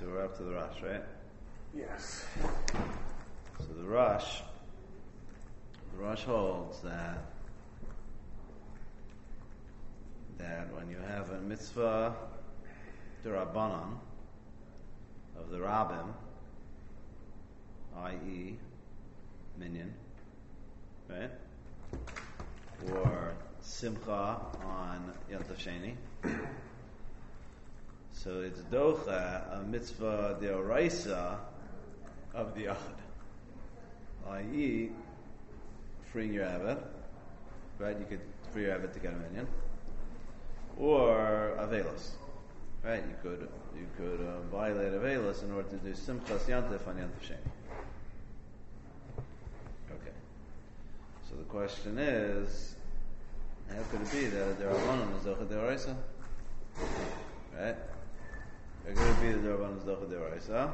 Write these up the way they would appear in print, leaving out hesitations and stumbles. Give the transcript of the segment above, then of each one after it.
so we're up to the Rosh, right? Yes. So the Rosh holds that when you have a mitzvah d'Rabbanan of the Rabbim, i.e. minyan, right? Or simcha on Yom Tov Sheni. So it's docha, a mitzvah d'oraisa of the Yachad, i.e. freeing your Abbot, right? You could free your Abbot to get a minyan. Or Avelos, right? You could violate Avelos in order to do Simchas Yantif on Yantif Sheni. Okay. So the question is, how could it be that the Rabbanon is Docha Deoraisa? Right? How could it be that the Rabbanon is Docha Deoraisa?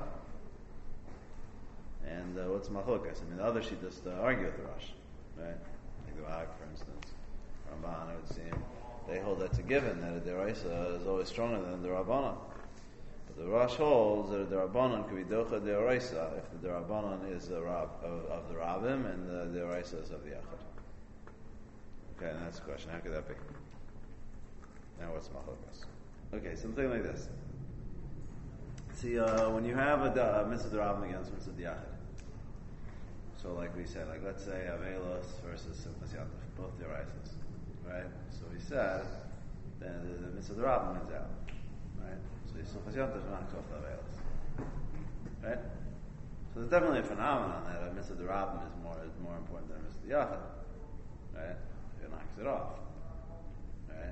And what's Machokas? I mean, the other she just argue with the Rosh, right? Like the Rag, for instance, Ramban, it would seem. They hold that's a given, that a deraisa is always stronger than the Rabbanon. But the Rosh holds that a derabanan could be docha deraisa if the derabanan is the Rab of the Rabbim and the deraisa is of the Yachad. Okay, and that's the question. How could that be? Now what's machokas? Okay, something like this. See, when you have a mitzvah d'Rabbim against mitzvah d'Yachad, so like we said, like let's say Avelos versus Simchas Yantif, both deraisas. Right? So he said, then the mitzvah d'Rabbim is out. Right? So the Simchas Yantif knocks off the Avelos. Right? So there's definitely a phenomenon that a mitzvah d'Rabbim is more important than a mitzvah d'Yachad. Right? It knocks it off. Right?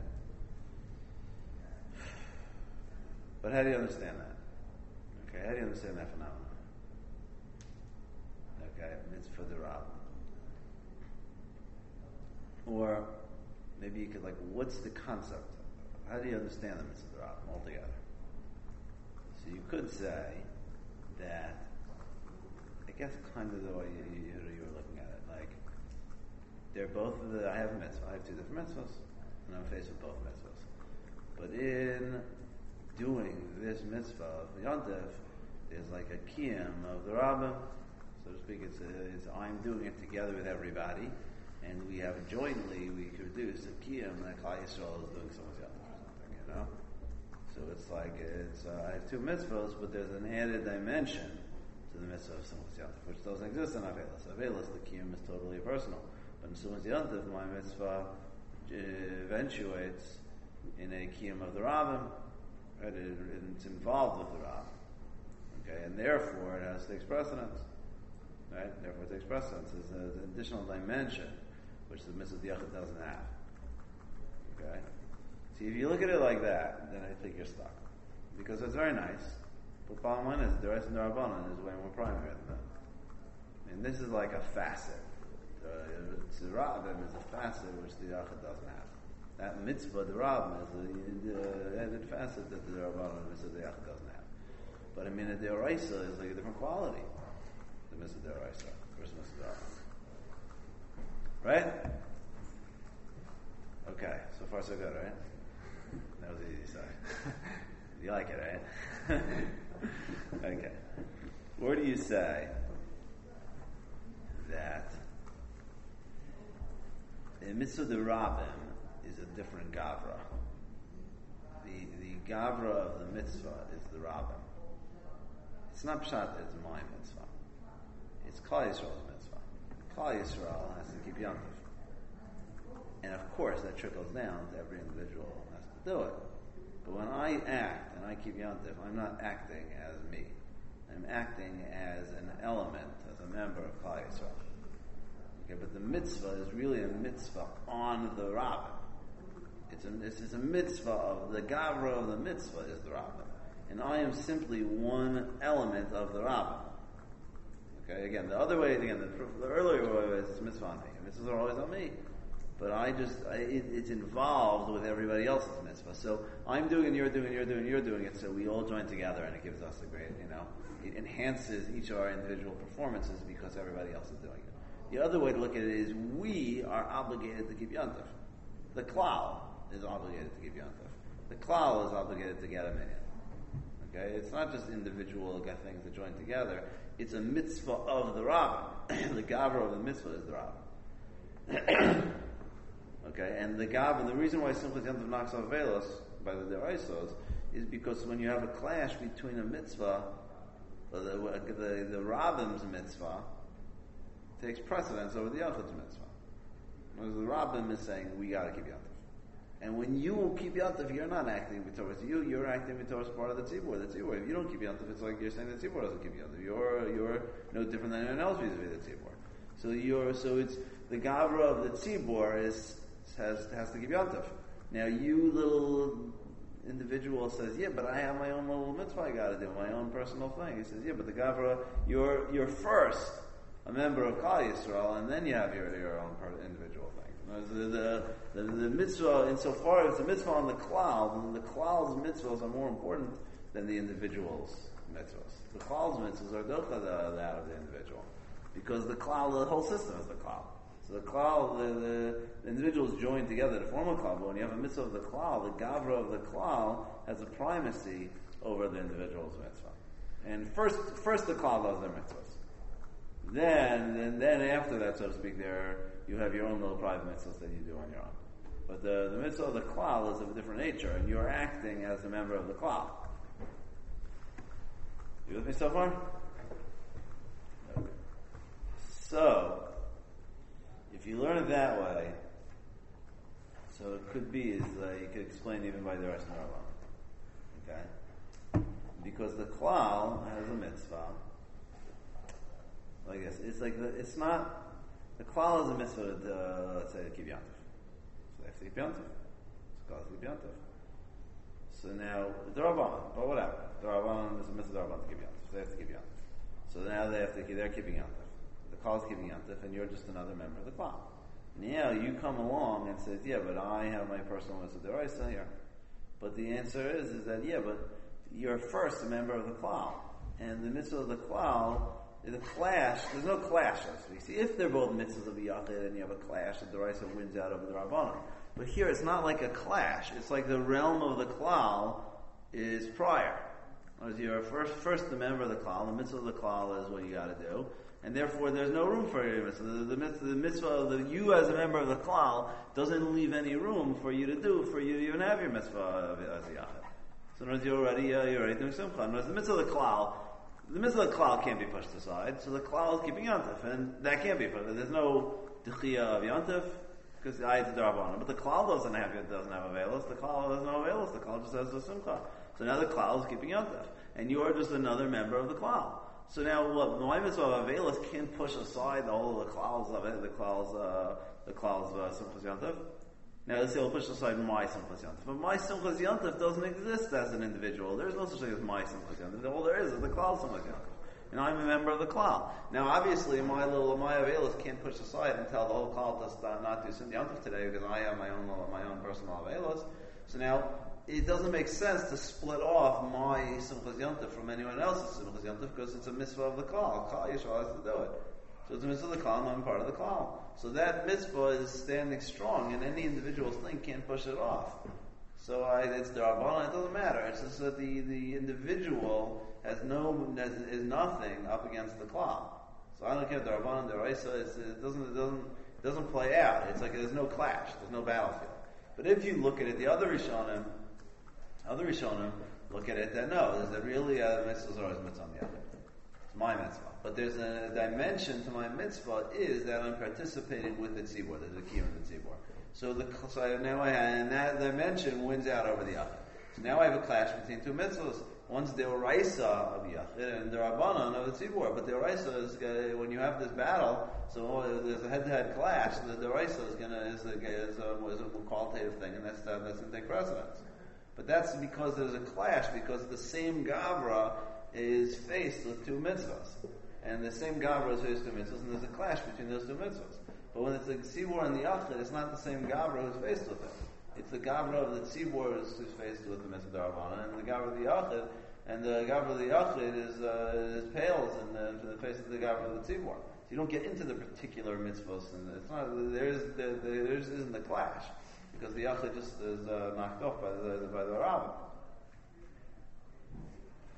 But how do you understand that? Okay, how do you understand that phenomenon? Okay, mitzvah d'Rabbim. Or maybe you could what's the concept? How do you understand the mitzvah d'Rabbim altogether? So you could say that, I guess kind of the way you were looking at it, like they're both I have a mitzvah, I have two different mitzvahs, and I'm faced with both mitzvahs. But in doing this mitzvah of Yontif, there's like a kiyum of the Rabbim, so to speak. It's I'm doing it together with everybody. And we have jointly, we produce a kiyum that Klal Yisrael is doing someone's yontif or something, you know? So it's like, I have two mitzvahs, but there's an added dimension to the mitzvah of someone's yontif, which doesn't exist in Avelos. Avelos, the kiyum is totally personal. But in someone's yontif, my mitzvah eventuates in a kiyum of the Rabbim, right? It's involved with the Rabbim. Okay, and therefore it has to take precedence. Right? Therefore it takes precedence. There's an additional dimension which the mitzvah d'Yachad doesn't have. Okay? See, if you look at it like that, then I think you're stuck. Because it's very nice, but bottom line is, the rest of the Rabbanan is way more primary than that. And this is like a facet. The Rabbim is a facet which the Yachad doesn't have. That mitzvah, the Rabbim, is the added facet that the Rabbanan and mitzvah d'Yachad doesn't have. But I mean, the D'Oraisa is like a different quality. The mitzvah d'Oraisa versus mitzvah d'Rabbim. Right? Okay, so far so good, right? That was easy, sorry. You like it, right? Okay. Or do you say that the mitzvah d'Rabbim is a different gavra? The gavra of the mitzvah is the Rabbim. It's not pshat, it's my mitzvah. It's Klal Yisrael's mitzvah. Klal Yisrael has to keep yontif. And of course that trickles down to every individual who has to do it. But when I act and I keep yontif, I'm not acting as me. I'm acting as an element, as a member of Klal Yisrael. Okay, but the mitzvah is really a mitzvah on the Rabbim. This is a mitzvah of the gavra of the mitzvah is the Rabbim. And I am simply one element of the Rabbim. Okay, again, the other way, the earlier way is it's mitzvah on me. Mitzvahs are always on me. But it's involved with everybody else's mitzvah. So I'm doing it, you're doing it, so we all join together and it gives us a great, it enhances each of our individual performances because everybody else is doing it. The other way to look at it is we are obligated to keep yontif. The klal is obligated to keep yontif. The klal is obligated to get a minyan. Okay, it's not just individual things that join together. It's a mitzvah of the Rabbim. The gavra of the mitzvah is the Rabbim. Okay, and the gavra, the reason why Simchas Yantav knocks off Velos by the Deraisos is because when you have a clash between a mitzvah, the Rabbim's mitzvah takes precedence over the Yachid's mitzvah. Whereas the Rabbim is saying, we got to keep Yantav. And when you keep Yantav, you're not acting towards you, you're acting towards part of the tzibur. The tzibur, if you don't keep Yantav, it's like you're saying the tzibur doesn't keep Yantav. You're no different than anyone else vis-a-vis the tzibur. So it's the gavra of the tzibur has to keep Yantav. Now you little individual says, yeah, but I have my own little mitzvah I got to do, my own personal thing. He says, yeah, but the gavra, you're first a member of Klal Yisrael, and then you have your own individual thing. The mitzvah, insofar as it's a mitzvah on the klal, then the klal's mitzvahs are more important than the individual's mitzvahs. The klal's mitzvahs are docha that of the individual, because the klal, the whole system is the klal. So the klal, the individuals join together to form a klal. But when you have a mitzvah of the klal, the gavra of the klal has a primacy over the individual's mitzvah. And first the klal does their mitzvahs. Then after that, so to speak, you have your own little private mitzvahs that you do on your own. But the mitzvah of the klal is of a different nature, and you're acting as a member of the klal. You with me so far? Okay. So, if you learn it that way, so it could be you could explain even by the rest of the Rambam. Okay? Because the klal has a mitzvah. I guess it's like it's not. The klal is a mitzvah, let's say, to keep Yantav. So they have to keep Yantav. So klal has to keep Yantav. So now, the Rabbanan, or whatever. The Rabbanan is a mitzvah Rabbanan to keep Yantav. So they have to keep Yantav. So now they're keeping Yantav. The klal is keeping Yantav, and you're just another member of the klal. Now you come along and say, yeah, but I have my personal mitzvah deraisa here. But the answer is that, yeah, but you're first a member of the klal. And the mitzvah of the klal, the clash, there's no clash. You see, if they're both mitzvahs of the Yachid and you have a clash, the Deraisa wins out over the Rabbanan. But here it's not like a clash. It's like the realm of the Klal is prior. As you're first the member of the Klal, the mitzvah of the Klal is what you got to do, and therefore there's no room for your mitzvah. The mitzvah of you as a member of the Klal doesn't leave any room for you to even have your mitzvah as a Yachid. So in other words, you're already doing Simcha. In other words, the mitzvah of the Klal can't be pushed aside, so the Klal is keeping Yantav, and that can't be pushed. There's no Dechiyah of Yantav, because the ayat is Darabana. But the Klal doesn't have Avelos, the Klal has no Avelos, the Klal just has a Simcha. So now the Klal is keeping Yantav, and you are just another member of the Klal. So now what, my mitzvah of Avelos can't push aside the whole of the Klal's of it, the Klal's Simchas Yantav. Now let's say I'll push aside my Simchas Yantav. But my Simchas Yantav doesn't exist as an individual. There's no such thing as my Simchas Yantav. All there is the Klal Simchas Yantav. And I'm a member of the Klal. Now obviously my Avelos can't push aside and tell the whole Klal does not do Simchas Yantav today because I have my own personal Avelos. So now it doesn't make sense to split off my Simchas Yantav from anyone else's Simchas Yantav because it's a mitzvah of the Klal. Klal Yisrael has to do it. So it's a mitzvah of the Klal and I'm part of the Klal. So that mitzvah is standing strong, and any individual's thing can't push it off. So it's Darabana, it doesn't matter. It's just that the individual is nothing up against the Klal. So I don't care Darabana, Deraisa, it doesn't play out. It's like there's no clash, there's no battlefield. But if you look at it, the other Rishonim look at it, then no, there's really mitzvahs are always mitzvah. It's my mitzvah. But there's a dimension to my mitzvah is that I'm participating with the tzibur. There's a key in the tzibur. So now and that dimension wins out over the yachid. So now I have a clash between two mitzvahs. One's the oraisa of yachid and the rabbanon of the tzibur. But the oraisa is when you have this battle. So there's a head-to-head clash. The oraisa is a qualitative thing, and that's going to take precedence. But that's because there's a clash because the same gavra is faced with two mitzvahs. And the same gavra is faced with two mitzvahs, and there's a clash between those two mitzvahs. But when it's the tzibur and the yachid, it's not the same gavra who's faced with it. It's the gavra of the tzibur who's faced with the mitzvah darabana, and the gavra of the yachid, and the gavra of the yachid is pales in the face of the gavra of the tzibur. So you don't get into the particular mitzvahs, and it's not there isn't the clash because the yachid just is knocked off by the rabbin.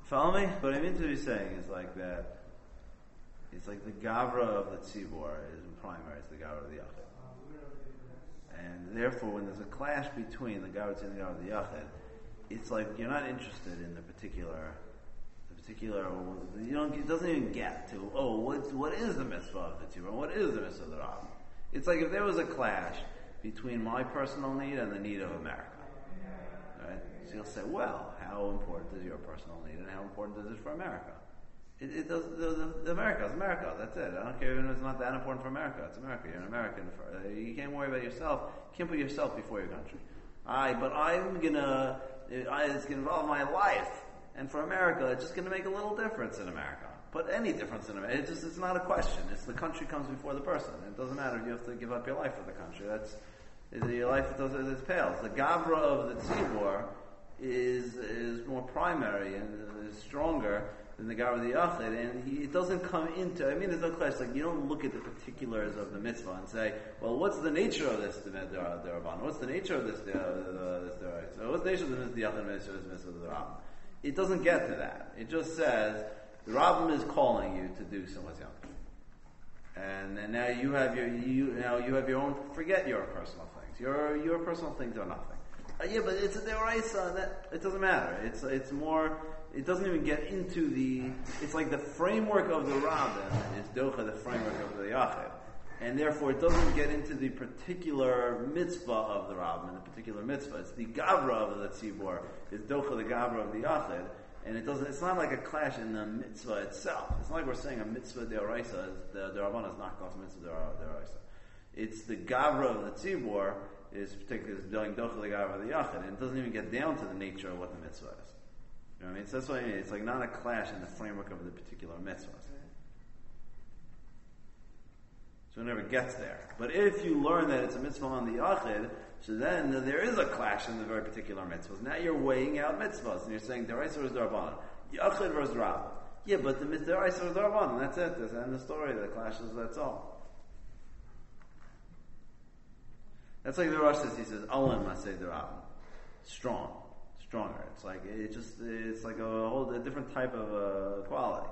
Follow me? What I mean to be saying is like that. It's like the gavra of the tzibor is primary. It's the gavra of the yachid, and therefore, when there's a clash between the gavra and the gavra of the yachid, it's like you're not interested in the particular. You don't. It doesn't even get to. What is the mitzvah of the tzibor? What is the mitzvah of the rabbin? It's like if there was a clash between my personal need and the need of America. Right? So you'll say, well, how important is your personal need and how important is it for America? It does. America's America. That's it. I don't care if it's not that important for America. It's America. You're an American. You can't worry about yourself. You can't put yourself before your country. But I'm gonna. It's gonna involve my life, and for America, it's just gonna make a little difference in America. But any difference in America, it's not a question. It's the country comes before the person. It doesn't matter if you have to give up your life for the country. Your life it pales. The gavra of the tzibor is more primary and is stronger than the gavra of the yachid, and it doesn't come into. I mean, there's no question. Like you don't look at the particulars of the mitzvah and say, "Well, what's the nature of this derabban? What's the nature of this deraisa? So what's the nature of this yachid mitzvah of the rabbin?" It doesn't get to that. It just says the rabbin is calling you to do someone's yachid, and then now you have your own. Forget your personal things. Your personal things are nothing. Yeah, but it's a deraisa. That it doesn't matter. It's more. It doesn't even get into the. It's like the framework of the rabbin is docha, the framework of the yachid, and therefore it doesn't get into the particular mitzvah of the rabbin. The particular mitzvah. It's the gavra of the tzibor. Is docha the gavra of the yachid, and it doesn't. It's not like a clash in the mitzvah itself. It's not like we're saying a mitzvah deraisa. The rabban is knocked off mitzvah deraisa. It's the gavra of the tzibor is particularly doing docha the gavra of the yachid, and it doesn't even get down to the nature of what the mitzvah is. You know what I mean? So that's what I mean. It's like not a clash in the framework of the particular mitzvahs. So it never gets there. But if you learn that it's a mitzvah on the yachid, so then there is a clash in the very particular mitzvahs. Now you're weighing out mitzvahs, and you're saying deraisa versus derabanan, yachid versus rabbin. Yeah, but the deraisa versus derabanan, that's it. That's the end of the story. The clashes. That's all. That's like the Rosh says. He says, "Olam maseh derabbin," strong. Stronger. It's like a different type of quality.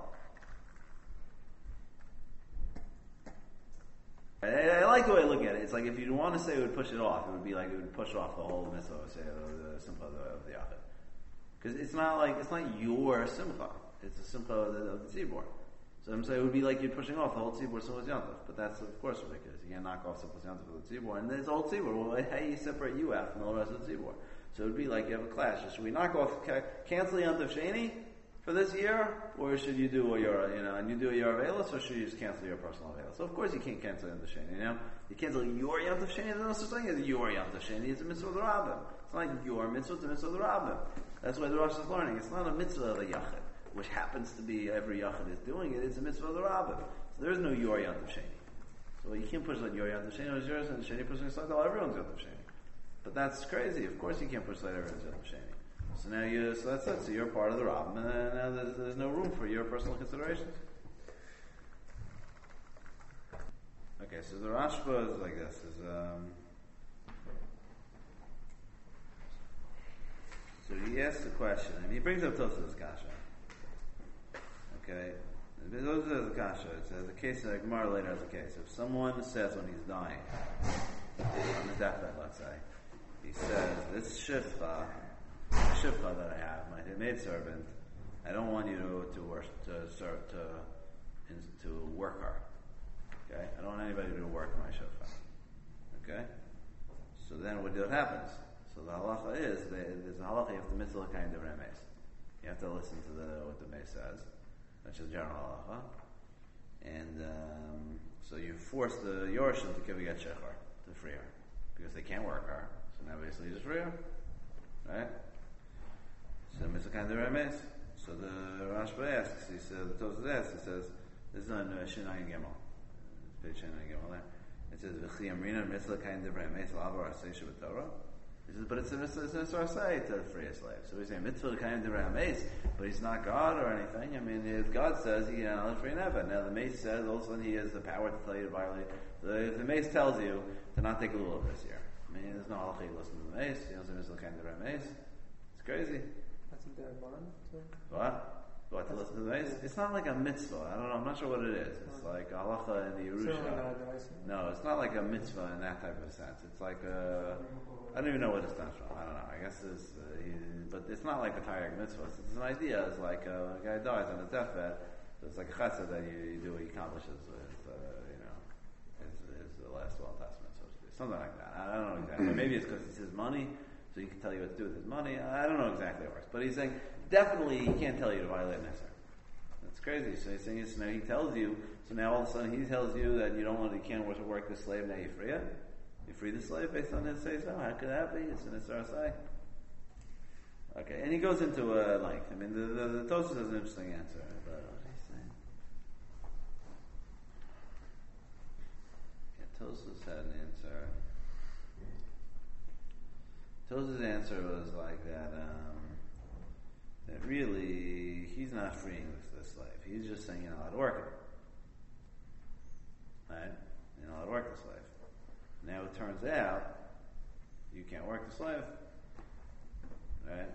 I like the way I look at it. It's like if you want to say it would push it off, it would be like it would push off the whole mitzvah, say, the simcha of the yachid. Because it's not your simcha. It's the simcha of the tzibor. So I'm saying it would be like you're pushing off the whole tzibor simchas yantav. But that's of course ridiculous. You can't knock off simchas yantav for the tzibor, and there's the whole tzibor. Well, how do you separate you out from the rest of the tzibor? So it would be like you have a clash. Should we knock off, cancel Yantav Sheni for this year, or should you do and you do your Avelis, or should you just cancel your personal Avelis? So of course you can't cancel Yantav Sheni. You cancel your Yantav Sheni. There's no such thing as your Yantav Sheni. It's a mitzvah of the Rabbin. It's not your mitzvah. It's a mitzvah of the Rabbin. That's why the Rosh is learning. It's not a mitzvah of the Yachid, which happens to be every Yachid is doing it. It's a mitzvah of the Rabbin. So there is no your Yantav Sheni. So you can't push like your Yantav Sheni. It's yours, and the Sheni person is like everyone's Yantav Sheni. But that's crazy. Of course you can't push that everyone's Yantav Sheni. So now so that's it. So you're part of the Rabbin, and now there's no room for your personal considerations. Okay, so the Rashba is like this. So he asks the question, and he brings up Tosafos Kasha. Okay, Tosafos Kasha. It says a case that Gemara later has a case. If someone says when he's dying, on the deathbed, let's say, he says, "This shifcha that I have, my maidservant, I don't want you to work her. Okay, I don't want anybody to work my shifcha. Okay, so then what happens? So the halacha is there's a halacha you have to mitzvah kind of remes. You have to listen to what the mace says. That's a general halacha, and so you force the yorshim to give a get shechar to free her because they can't work her. So now basically you just free her, right? So mitzvah kind of remes. So the Rashba asks. He says the Tosafos asks. He says this is on Shinai Gimel. Page Shinai Gimel there. It says v'chiyamrina mitzvah kind of remes l'avor asay Torah. He says, but it's a mitzvah say to free a slave. So we say mitzvah kind of remes, but he's not God or anything. I mean, if God says let's free an eved. Now the mace says also he has the power to tell you to violate. If the mace tells you to not take a lulav this year, I mean, there's no halacha you listen to the mace. You don't say mitzvah kind of remes. It's crazy. That's a derabbanan. What? What, to listen to the mace? It's not like a mitzvah. I don't know. I'm not sure what it is. It's like halacha in the Yerusha. No, it's not like a mitzvah in that type of sense. It's like I don't even know what it stands from. I don't know. I guess it's, but it's not like a Taryag mitzvah. It's an idea. It's like a guy dies on his deathbed. So it's like a chesed that you do. He accomplishes his the last will and testament, so to speak. Something like that. I don't know exactly. Maybe it's because it's his money, so he can tell you what to do with his money. I don't know exactly how it works. But he's saying, definitely he can't tell you to violate an Isser. That's crazy. So he's saying, so now he tells you, so now all of a sudden he tells you that you can't work the slave, now you free it? You free the slave based on his say so? How could that be? It's an Isser Asai. Okay, and he goes into length. I mean, the Tosfos has an interesting answer, but what did he say? Yeah, Tosfos had an answer. Tosfos' answer was like that, that really, he's not freeing this slave. He's just saying you're not allowed to work it. Right? You're not allowed to work the slave. Now it turns out, you can't work the slave. Right?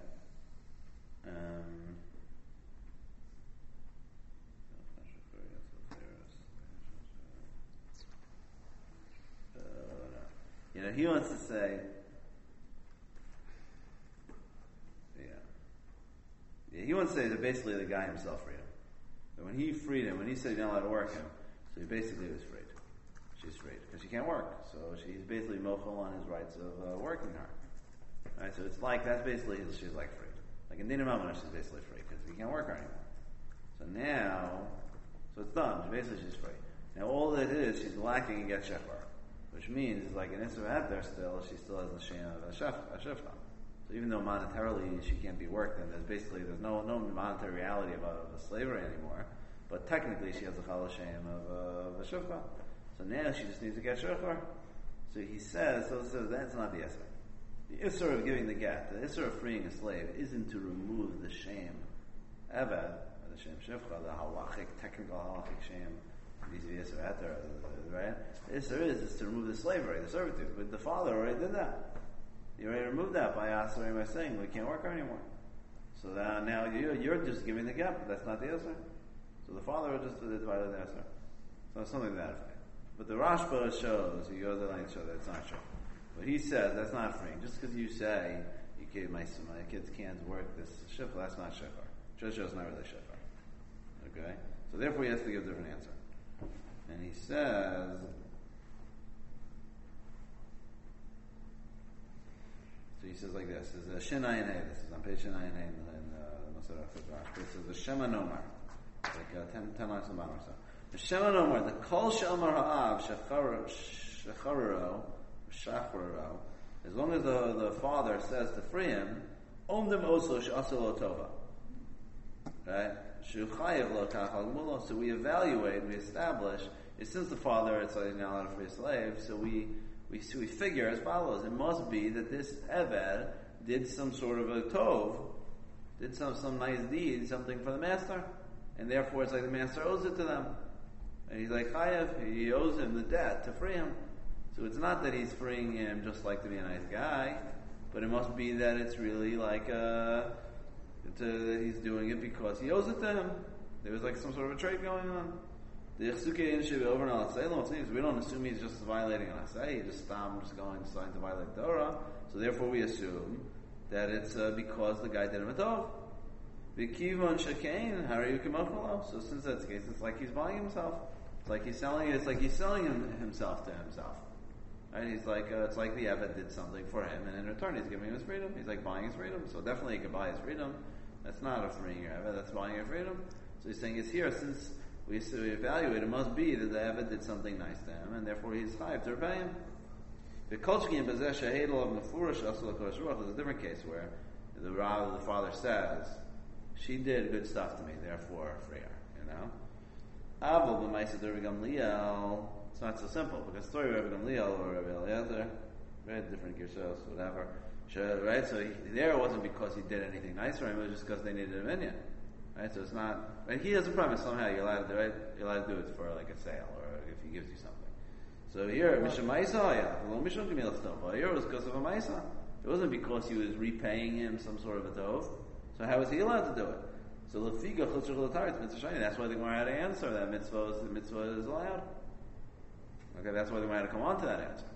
He wants to say, he wants to say that basically the guy himself freed him. That when he freed him, when he said you're not allowed to work him, so he basically was freed. She's freed because she can't work, so she's basically mochel on his rights of working her. Right? So it's like that's basically she's like freed. Like in Dina Mamona, she's basically free because he can't work her anymore. So now, so it's done. Basically, she's free. Now all that is, she's lacking a get shechar, which means it's like an Isser there still. She still has the shame of a shefcha. So even though monetarily she can't be worked, and there's no monetary reality of slavery anymore, but technically she has a chala shame of a shefcha. So now she just needs to get shechar. So he says, that's not the Isser. The Isser of giving the get, the Isser of freeing a slave, isn't to remove the shame, Eved, the shame shefcha, the halachic, technical halachic shame, vis-a-vis Isser Heter, right? The Isser is to remove the slavery, the servitude. But the father already did that. He already removed that by Asari by saying, we can't work her anymore. So now you're just giving the get, but that's not the Isser. So the father just divided the Isser. So it's something to that effect. But the Rashba shows, he goes to show that it's not true. But he says that's not freeing. Just because you say my kids can't work this shifra, that's not shifra. Shishra is not really shifra. Okay? So therefore he has to give a different answer. And he says, so he says like this, there's a Shin Ayin Hey, this is on page Shin Ayin Hey in Masarah Fidrash. This is a Shema Nomar. Like 10 lines on the bottom or so. The Shema Nomar, the Kol Shelmar Ha'av Shechararo, as long as the father says to free him, Omdim Oso Sh'aselo Tova. Right? Shuchayev Lo Kachal Mulo. So we evaluate, we establish, since the father is not allowed to free a slave, so we figure as follows. It must be that this Eved did some sort of a Tov, did some nice deed, something for the master, and therefore it's like the master owes it to them. And he's like Chayev, he owes him the debt to free him. So it's not that he's freeing him just like to be a nice guy, but it must be that it's really like he's doing it because he owes it to him. There was like some sort of a trade going on. The Yechsuke should be over in Al-Salem. We don't assume he's just violating an Asay. He just deciding to violate Torah. So therefore we assume that it's because the guy did him a tov. V'kivon shekain harayu k'machalo. So since that's the case, it's like he's buying himself. It's like he's selling himself to himself. Right? He's like, it's like the Eved did something for him, and in return he's giving him his freedom. He's like buying his freedom. So definitely he can buy his freedom. That's not a freeing your Eved, that's buying your freedom. So he's saying it's here, since we evaluate, it must be that the Eved did something nice to him, and therefore he's chayav to repay him. There's a different case where the father says, she did good stuff to me, therefore free her, you know? It's not so simple, because the story of Rabbi Gamliel or Rabbi Eliezer, very different Gershos, whatever. Right? So there it wasn't because he did anything nice for him, it was just because they needed a minion. Right? So it's not, right? He has a promise somehow, you're allowed to do it, you're allowed to do it for like a sale, or if he gives you something. So here, Mishum Maisa, here it was because of a Maisa. It wasn't because he was repaying him some sort of a tov. So how was he allowed to do it? So lefiga chutzur l'taretz mitzvah shani. That's why the Gemara had to answer that mitzvah is allowed. Okay, that's why the Gemara had to come on to that answer.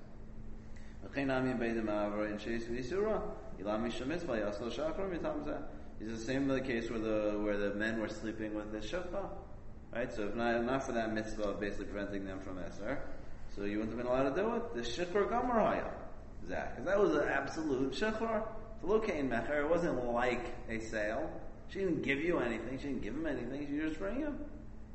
Is the same the case where the men were sleeping with the shofar, right? So if not for that mitzvah of basically preventing them from Eser, so you wouldn't have been allowed to do it. The shikor gomer haya, Zach, because that was an absolute shikor. The lokain mecher, it wasn't like a sale. She didn't give you anything. She didn't give him anything. She just bring him.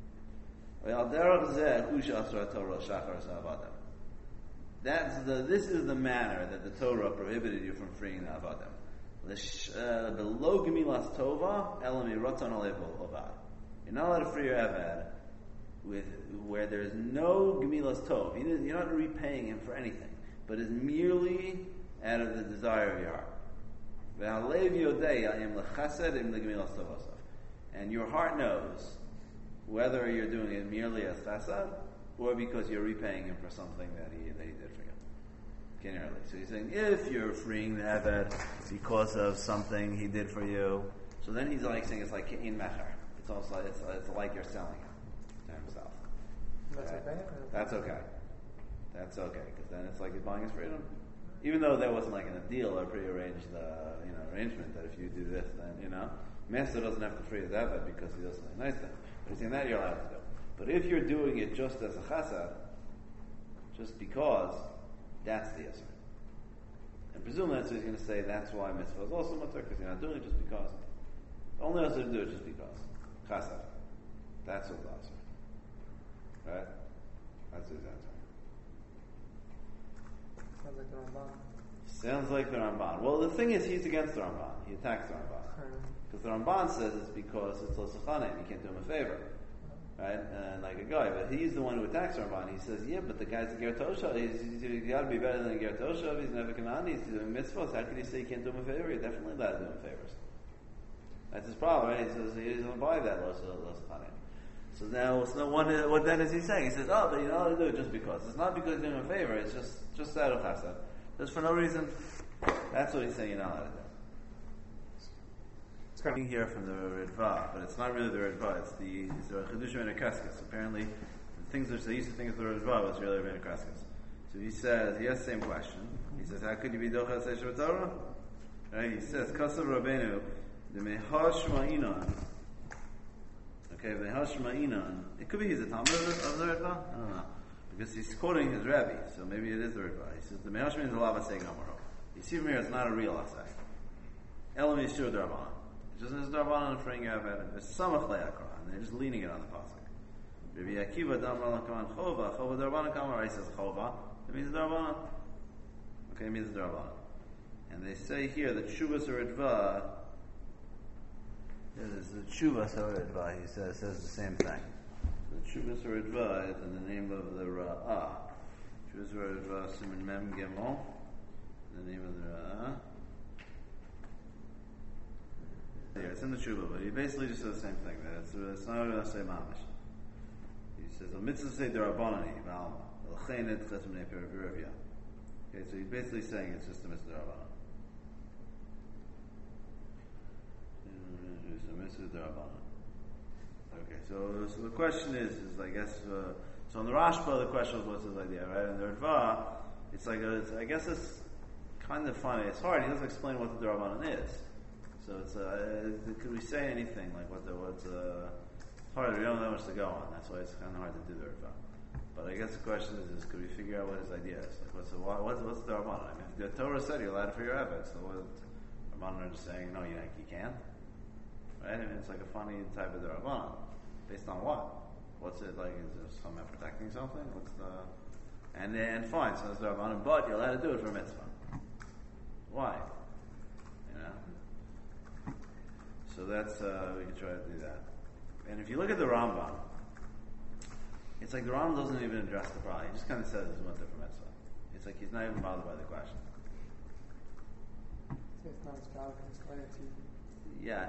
This is the manner that the Torah prohibited you from freeing the avadim. The lo gemilas tova elami rotan alev ovad. You're not allowed to free your avad where there's no gemilas tov. You're not repaying him for anything, but it's merely out of the desire of your heart. And your heart knows whether you're doing it merely as chesed or because you're repaying him for something that he did for you. So he's saying, if you're freeing the Eved because of something he did for you, so then he's like saying it's like in mecher. It's also it's like you're selling it to himself. That's okay. That's okay. That's okay because then it's like you're buying his freedom, even though there wasn't like in a deal or prearranged arrangement that if you do this, then master doesn't have to free his Eved because he does something nice thing. But he's saying that you're allowed to do. But if you're doing it just as a chesed, just because. That's the answer. And presumably that's what he's going to say, that's why mitzvah is also mutter, because you're not doing it just because. Only us to do it just because. Chassav. That's what the answer. Right? That's his answer. Sounds like the Ramban. Sounds like the Ramban. Well, the thing is, he's against the Ramban. He attacks the Ramban. Because the Ramban says it's because it's Losachanim. You can't do him a favor. Right? And like a guy, but he's the one who attacks Ramban. He says, yeah, but the guy's a Ger Toshav. He's got to be better than a Ger Toshav. He's never Kanani. He's doing mitzvahs. How can you say you can't do him a favor? You're definitely allowed to do him favors. That's his problem, right? He says he doesn't buy that Losachanim. So now, what then is he saying? He says, but you're not allowed to do it just because. It's not because you're doing him a favor. It's just out of chesed. Just for no reason. That's what he's saying. You're not allowed to do. It's coming here from the Ritva, but it's not really the Ritva. It's the Chedushim and Kreskes. Apparently, the things which they used to think is the Ritva was really Rebbeinu Kreskes. So he has the same question. He says, how could you be Dochas Seishav Torah? Right? He says, Kasav Rabbeinu, the Mehash Ma'inan. Okay, Mehash Ma'inan. It could be he's a Talmud of the Ritva. I don't know. Because he's quoting his Rebbe, so maybe it is the Ritva. He says, the Mehash Ma'inan is a Lava Seg Amaro. You see from here, it's not a real Asay. Elam Yishur Darban. Just as Darban and freeing your Eved, there's Samach Le'akra, and they're just leaning it on the pasuk. Rabbi Akiva Damar Lakaman Chova Darban Kamar. He says Chova. It means Darban. Okay, it means Darban. And they say here that Shuvas Ritva. This is the Shuvas Ritva. He says the same thing. So the Shuvas Ritva is in the name of the Ra'ah. Shuvas Ritva Siman Mem Gimel. The name of the Ra'ah. Yeah, it's in the Shuvah, but he basically just says the same thing. That it's not going to say mamish. He says, "The mitzvah say derabbanani ba'alma, l'cheinet chesmei perivia." Okay, so he's basically saying it's just a mitzvah derabbanan. It's a mitzvah derabbanan. Okay, so the question is I guess so on the Rashba the question was what's his idea, right? And the Ritva, it's I guess it's kind of funny. It's hard. He doesn't explain what the derabbanan is. So it's could we say anything like what's hard? We don't know much to go on. That's why it's kind of hard to do the Ritva. But I guess the question is could we figure out what his idea is? Like what's the Darban? I mean, the Torah said you're allowed for your Eved, so what Rabbanan are just saying no, you can't, right? I mean, it's like a funny type of Darban. Based on what? What's it like? Is there someone protecting something? What's the and fine, so it's Darban, but you're allowed to do it for mitzvah. Why? So that's, we can try to do that. And if you look at the Rambam, it's like the Rambam doesn't even address the problem. He just kind of says it's mutter for mitzvah. It's like he's not even bothered by the question. So it's not his job, it's clarity. Yeah.